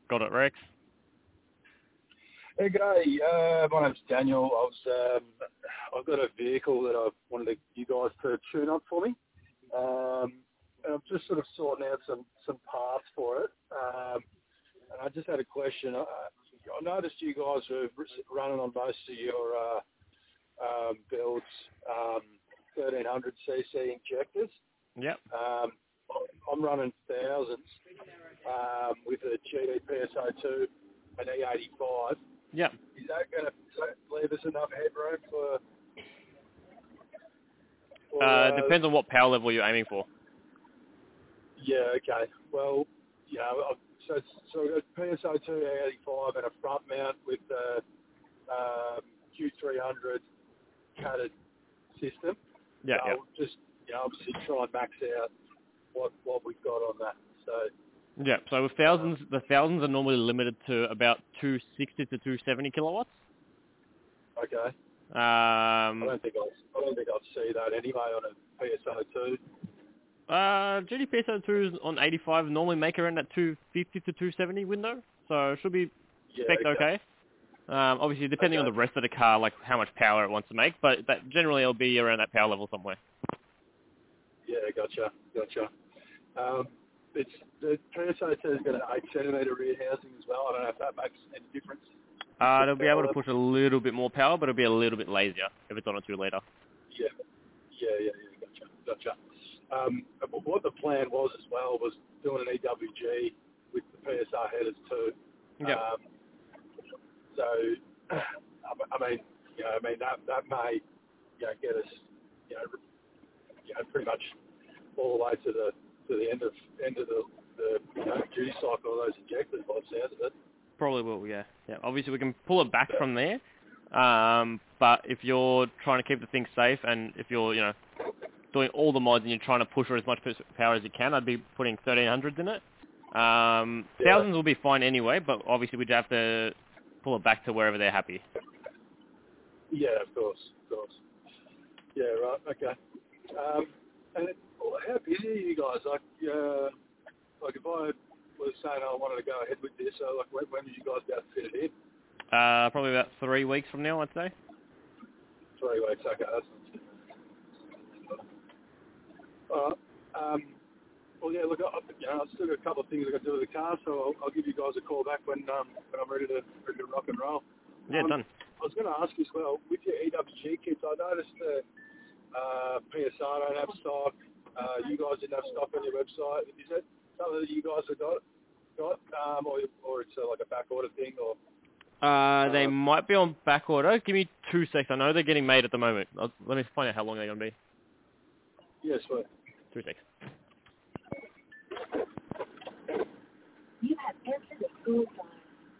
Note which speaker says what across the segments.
Speaker 1: Got it, Rex.
Speaker 2: Hey, g'day. My name's Daniel. I've got a vehicle that I wanted you guys to tune up for me. And I'm just sort of sorting out some parts for it. And I just had a question. I noticed you guys are running on most of your builds 1300cc injectors.
Speaker 1: Yep.
Speaker 2: I'm running thousands with a GD PSO2 and E85.
Speaker 1: Yep.
Speaker 2: Is that going to leave us enough headroom for
Speaker 1: Depends on what power level you're aiming for.
Speaker 2: Yeah, okay. Well, so we've got PSO2 E85 and a front mount with the Q300 catted system.
Speaker 1: Yeah,
Speaker 2: so just obviously try and max out what we've got on that. So
Speaker 1: yeah. So with thousands, the thousands are normally limited to about 260 to 270 kilowatts.
Speaker 2: Okay.
Speaker 1: I
Speaker 2: don't think I'll see that anyway on a PSO2.
Speaker 1: GD PSO2s on 85 normally make around that 250 to 270 window, so it should be okay. Obviously, depending on the rest of the car, like how much power it wants to make, but that generally it'll be around that power level somewhere.
Speaker 2: Yeah, gotcha. It's the PSO2 has got an 8 centimetre rear housing as well. I don't know if that makes any difference.
Speaker 1: They'll be able to push a little bit more power, but it'll be a little bit lazier if it's on a 2 litre.
Speaker 2: Yeah, gotcha. What the plan was as well was doing an EWG with the PSR headers too.
Speaker 1: Yeah.
Speaker 2: So, I mean, that may, get us, pretty much all the way to the end of the duty cycle of those injectors by the sounds of it.
Speaker 1: Probably will, yeah. Obviously, we can pull it back from there. But if you're trying to keep the thing safe, and if you're, doing all the mods and you're trying to push for as much power as you can, I'd be putting 1300s in it. Thousands will be fine anyway, but obviously we'd have to pull it back to wherever they're happy.
Speaker 2: Yeah, of course. Yeah, right. Okay. And how busy are you guys? Like if I was saying I wanted to go ahead with this, so like when did you guys be able to fit it in?
Speaker 1: Probably about 3 weeks from now, I'd say.
Speaker 2: 3 weeks. Okay, that's not too bad. All right. Well, yeah. Look, I've still got a couple of things I got to do with the car, so I'll give you guys a call back when I'm ready to rock and roll.
Speaker 1: Yeah, done.
Speaker 2: I was going to ask you as well, with your EWG kits, I noticed that PSR don't have stock. You guys didn't have stock on your website. Is that something that you guys have got, or it's like a back order thing, or?
Speaker 1: They might be on back order. Give me 2 seconds. I know they're getting made at the moment. Let me find out how long they're going to be.
Speaker 2: Yes, sir.
Speaker 1: 2 seconds.
Speaker 3: You have entered the school zone.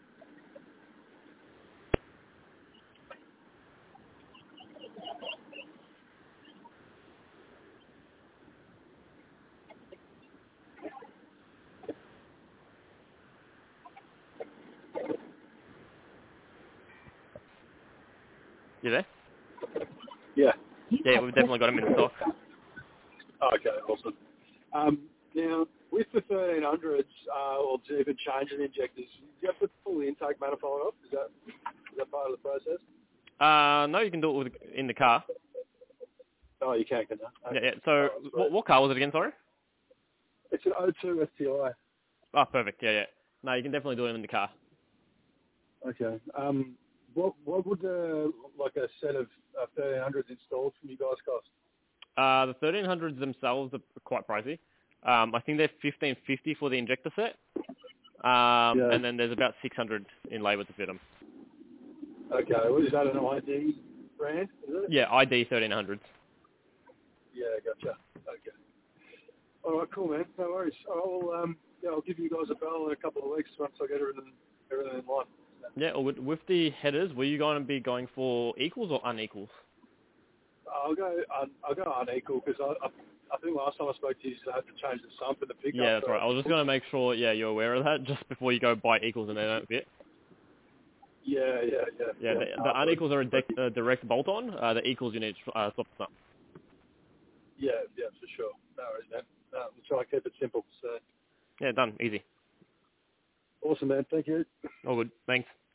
Speaker 1: You there?
Speaker 2: Yeah.
Speaker 1: Yeah, we've definitely got them in stock.
Speaker 2: Okay, awesome. Now, with the 1300s, or even changing injectors, do you have to pull the intake manifold off? Is that part of the process?
Speaker 1: No, you can do it in the car.
Speaker 2: Oh, you can you? Okay.
Speaker 1: Yeah. So, what car was it again, sorry?
Speaker 2: It's an O2 STI.
Speaker 1: Oh, perfect. Yeah. No, you can definitely do it in the car.
Speaker 2: Okay. What would a set of 1300s installed from you guys cost?
Speaker 1: The 1300s themselves are quite pricey. I think they're $1,550 for the injector set. And then there's about 600 in labour to fit them.
Speaker 2: Okay. Well, is that an ID brand? Is it?
Speaker 1: Yeah, ID 1300s.
Speaker 2: Yeah, gotcha. Okay. All right, cool, man. No worries. I'll give you guys a bell in a couple of weeks once I get everything in line.
Speaker 1: Yeah, or with the headers, were you going to be going for equals or unequals?
Speaker 2: I'll go unequal because I think last time I spoke to you, I had to change the sump and the pickup.
Speaker 1: Yeah, that's right. I was just going to make sure, you're aware of that just before you go buy equals and they don't fit.
Speaker 2: Yeah.
Speaker 1: The unequals are a direct bolt-on. The equals you need to swap the sump.
Speaker 2: Yeah, for sure. No worries, man. We'll try to keep it simple. So.
Speaker 1: Yeah, done. Easy.
Speaker 2: Awesome, man. Thank you.
Speaker 1: All good. Thanks.